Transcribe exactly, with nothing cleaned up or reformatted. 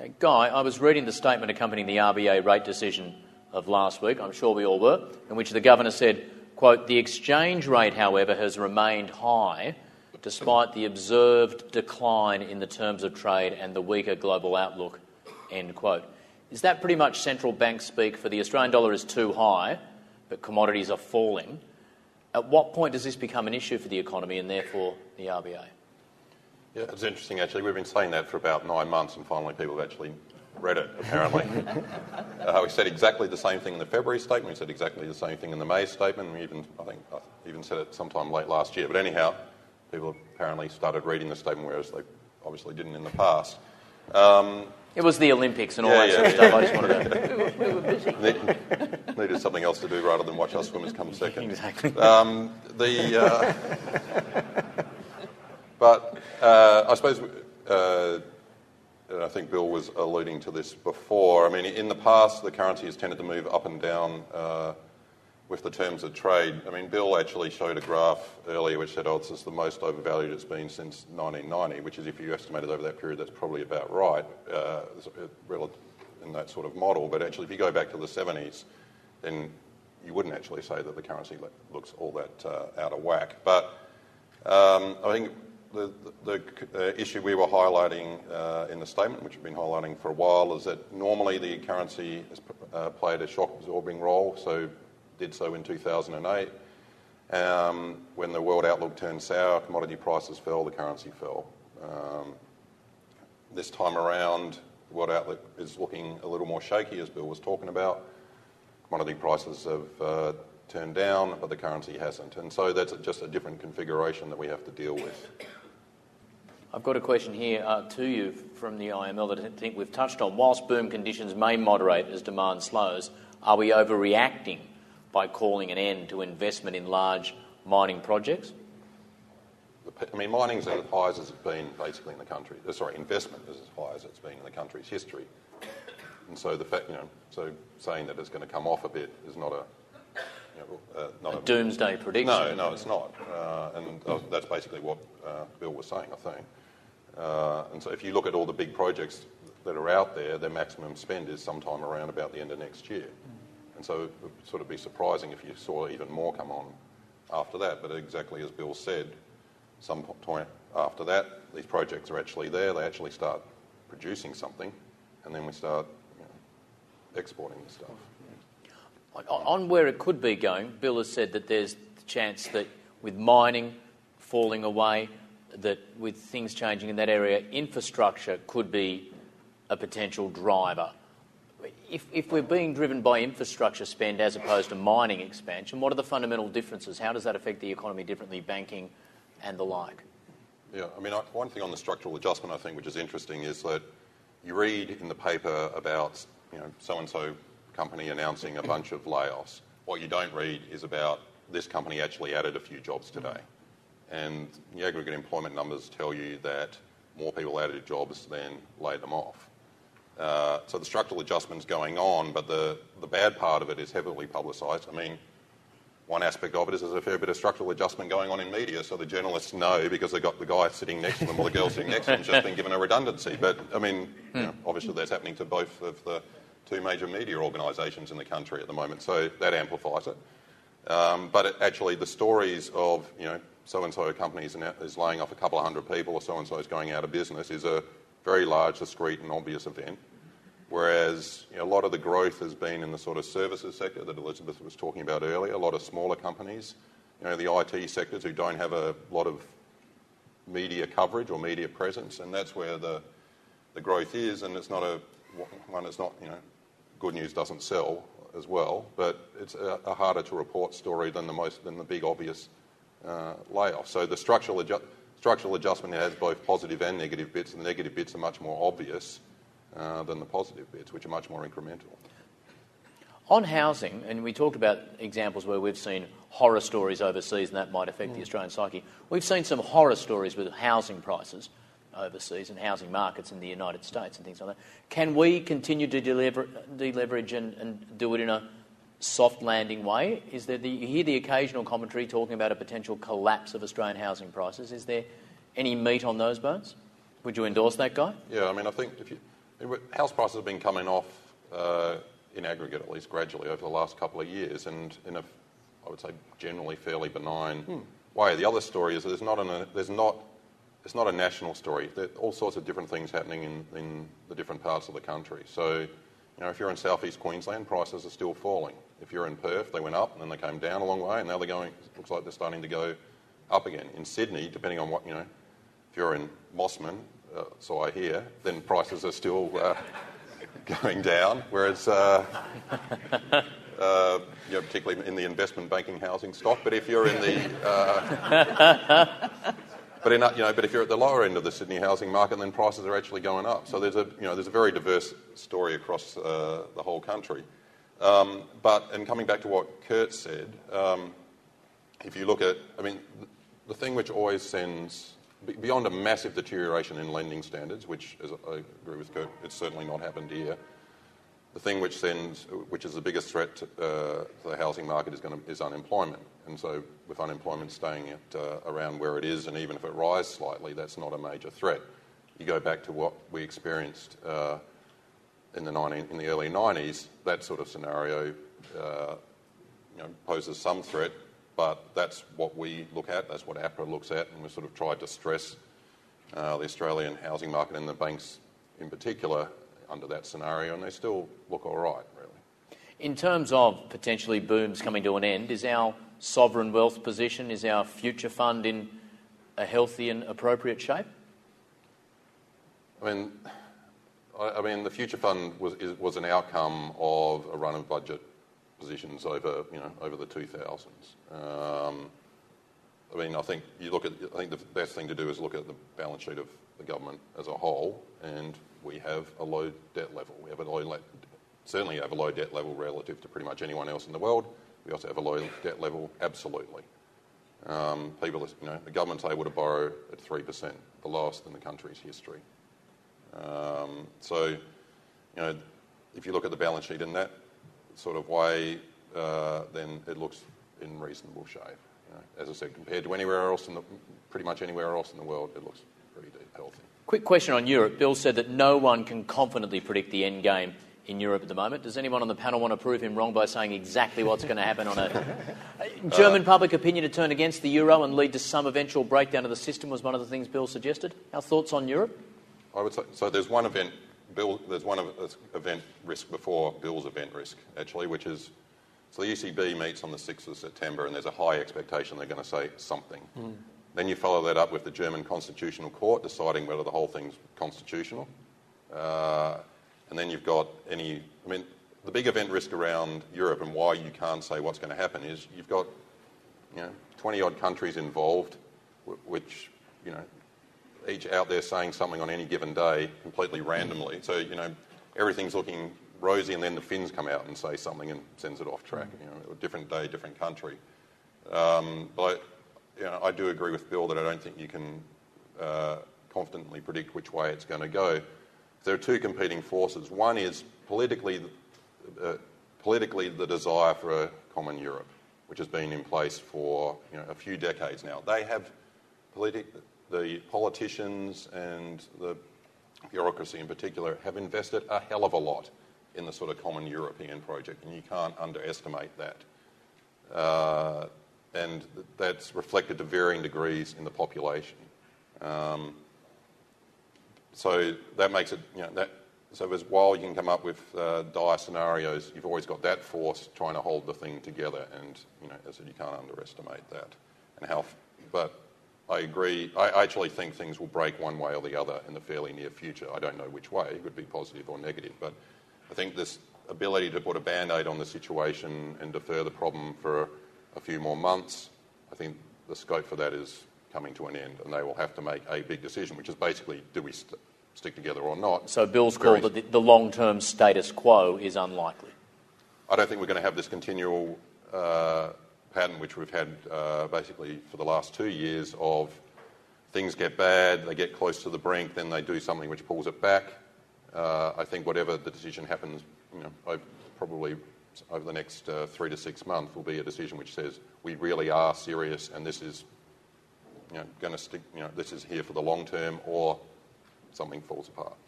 Okay, Guy, I was reading the statement accompanying the R B A rate decision of last week, I'm sure we all were, in which the Governor said, quote, "The exchange rate, however, has remained high despite the observed decline in the terms of trade and the weaker global outlook," end quote. Is that pretty much central bank speak for the Australian dollar is too high, but commodities are falling? At what point does this become an issue for the economy and therefore the R B A? Yeah, it's interesting actually. We've been saying that for about nine months and finally people have actually read it, apparently. uh, we said exactly the same thing in the February statement, we said exactly the same thing in the May statement, we even, I think, I even said it sometime late last year. But anyhow, people apparently started reading the statement, whereas they obviously didn't in the past. Um, it was the Olympics and all yeah, that yeah, sort of yeah. stuff. I just wanted to... we, were, we were busy. Need, needed something else to do rather than watch our swimmers come second. Exactly. Um, the... Uh, But uh, I suppose, uh, and I think Bill was alluding to this before, I mean, in the past the currency has tended to move up and down uh, with the terms of trade. I mean, Bill actually showed a graph earlier which said, oh, this is the most overvalued it's been since nineteen ninety, which is, if you estimate it over that period, that's probably about right uh, in that sort of model. But actually, if you go back to the seventies, then you wouldn't actually say that the currency looks all that uh, out of whack. But um, I think The, the, the issue we were highlighting uh, in the statement, which we've been highlighting for a while, is that normally the currency has uh, played a shock-absorbing role, so did so in two thousand eight. Um, when the world outlook turned sour, commodity prices fell, the currency fell. Um, this time around, the world outlook is looking a little more shaky, as Bill was talking about. Commodity prices have uh, turned down, but the currency hasn't. And so that's just a different configuration that we have to deal with. I've got a question here uh, to you from the I M L that I think we've touched on. Whilst boom conditions may moderate as demand slows, are we overreacting by calling an end to investment in large mining projects? I mean, mining's as high as it's been basically in the country. Uh, sorry, investment is as high as it's been in the country's history. And so the fact, you know, so saying that it's going to come off a bit is not a You know, uh, not a, a doomsday prediction. No, no, it's not. Uh, and uh, that's basically what uh, Bill was saying, I think. Uh, and so if you look at all the big projects that are out there, their maximum spend is sometime around about the end of next year. Mm. And so it would sort of be surprising if you saw even more come on after that. But exactly as Bill said, some point after that, these projects are actually there, they actually start producing something, and then we start you know, exporting the stuff. On where it could be going, Bill has said that there's the chance that with mining falling away, that with things changing in that area, infrastructure could be a potential driver. If, if we're being driven by infrastructure spend as opposed to mining expansion, what are the fundamental differences? How does that affect the economy differently, banking and the like? Yeah, I mean, one thing on the structural adjustment, I think, which is interesting, is that you read in the paper about, you know, so-and-so company announcing a bunch of layoffs. What you don't read is about this company actually added a few jobs today. And the aggregate employment numbers tell you that more people added jobs than laid them off. Uh, so the structural adjustment's going on, but the, the bad part of it is heavily publicised. I mean, one aspect of it is there's a fair bit of structural adjustment going on in media, so the journalists know because they've got the guy sitting next to them or the girl sitting next to them just been given a redundancy. But, I mean, you know, obviously that's happening to both of the two major media organisations in the country at the moment, so that amplifies it. Um, but it, actually the stories of, you know, so-and-so companies is laying off a couple of hundred people or so-and-so is going out of business is a very large, discrete and obvious event. Whereas you know, a lot of the growth has been in the sort of services sector that Elizabeth was talking about earlier, a lot of smaller companies, you know, the I T sectors who don't have a lot of media coverage or media presence, and that's where the the growth is, and it's not a one, it's not, you know, good news doesn't sell as well, but it's a, a harder to report story than the most than the big obvious uh, layoff. So the structural adju- structural adjustment has both positive and negative bits, and the negative bits are much more obvious uh, than the positive bits, which are much more incremental. On housing, and we talked about examples where we've seen horror stories overseas and that might affect mm. the Australian psyche. We've seen some horror stories with housing prices overseas and housing markets in the United States and things like that. Can we continue to delever- deleverage and, and do it in a soft landing way? Is there the, you hear the occasional commentary talking about a potential collapse of Australian housing prices. Is there any meat on those bones? Would you endorse that, Guy? Yeah, I mean, I think if you House prices have been coming off uh, in aggregate, at least gradually, over the last couple of years, and in a, I would say, generally fairly benign hmm. way. The other story is that there's not an, there's not it's not a national story. There are all sorts of different things happening in, in the different parts of the country. So, you know, if you're in southeast Queensland, prices are still falling. If you're in Perth, they went up and then they came down a long way, and now they're going. Looks like they're starting to go up again. In Sydney, depending on what you know, if you're in Mossman, uh, so I hear, then prices are still uh, going down. Whereas, uh, uh, you know, particularly in the investment banking housing stock. But if you're in the uh, But in, you know, but if you're at the lower end of the Sydney housing market, then prices are actually going up. So there's a, you know, there's a very diverse story across uh, the whole country. Um, but and coming back to what Kurt said, um, if you look at, I mean, the thing which always sends beyond a massive deterioration in lending standards, which, as I agree with Kurt, it's certainly not happened here. The thing which sends, which is the biggest threat to, uh, to the housing market is, going to, is unemployment. And so with unemployment staying at uh, around where it is, and even if it rises slightly, that's not a major threat. You go back to what we experienced uh, in the nineteen, in the early nineties, that sort of scenario uh, you know, poses some threat, but that's what we look at, that's what APRA looks at, and we've sort of tried to stress uh, the Australian housing market and the banks in particular under that scenario, and they still look all right, really. In terms of potentially booms coming to an end, is our sovereign wealth position, is our future fund in a healthy and appropriate shape? I mean, I, I mean, the future fund was is, was an outcome of a run of budget positions over, you know, over the two thousands. Um, I mean, I think you look at. I think the best thing to do is look at the balance sheet of the government as a whole, and we have a low debt level. We have a low, certainly have a low debt level relative to pretty much anyone else in the world. We also have a low debt level, absolutely. Um, people, you know, the government's able to borrow at three percent, the lowest in the country's history. Um, so, you know, if you look at the balance sheet in that sort of way, uh, then it looks in reasonable shape. You know, as I said, compared to anywhere else in the, pretty much anywhere else in the world, it looks pretty healthy. Quick question on Europe. Bill said that no one can confidently predict the end game in Europe at the moment. Does anyone on the panel want to prove him wrong by saying exactly what's going to happen on a... German uh, public opinion to turn against the euro and lead to some eventual breakdown of the system was one of the things Bill suggested. Our thoughts on Europe? I would say, so there's one event, Bill, there's one event risk before Bill's event risk, actually, which is, so the E C B meets on the sixth of September and there's a high expectation they're going to say something. Mm. Then you follow that up with the German Constitutional Court deciding whether the whole thing's constitutional. Uh, and then you've got any... I mean, the big event risk around Europe and why you can't say what's going to happen is you've got, you know, twenty-odd countries involved, which, you know, each out there saying something on any given day completely randomly. So, you know, everything's looking rosy and then the Finns come out and say something and sends it off track. You know, a different day, different country. Um, but... You know, I do agree with Bill that I don't think you can uh, confidently predict which way it's going to go. There are two competing forces. One is politically, uh, politically the desire for a common Europe, which has been in place for you know, a few decades now. They have politi- the politicians and the bureaucracy in particular have invested a hell of a lot in the sort of common European project, and you can't underestimate that. Uh, and that's reflected to varying degrees in the population. Um, so that makes it, you know, that, so as while you can come up with uh, dire scenarios, you've always got that force trying to hold the thing together, and, you know, as I said, you can't underestimate that. And how, but I agree, I actually think things will break one way or the other in the fairly near future. I don't know which way, it could be positive or negative, but I think this ability to put a band-aid on the situation and defer the problem for a few more months, I think the scope for that is coming to an end, and they will have to make a big decision, which is basically, do we st- stick together or not? So Bill's call that the, the long-term status quo is unlikely. I don't think we're going to have this continual uh, pattern which we've had uh, basically for the last two years of things get bad, they get close to the brink, then they do something which pulls it back. Uh, I think whatever the decision happens, you know, I probably over the next uh, three to six months will be a decision which says we really are serious and this is, you know, going to stick, you know, this is here for the long term, or something falls apart.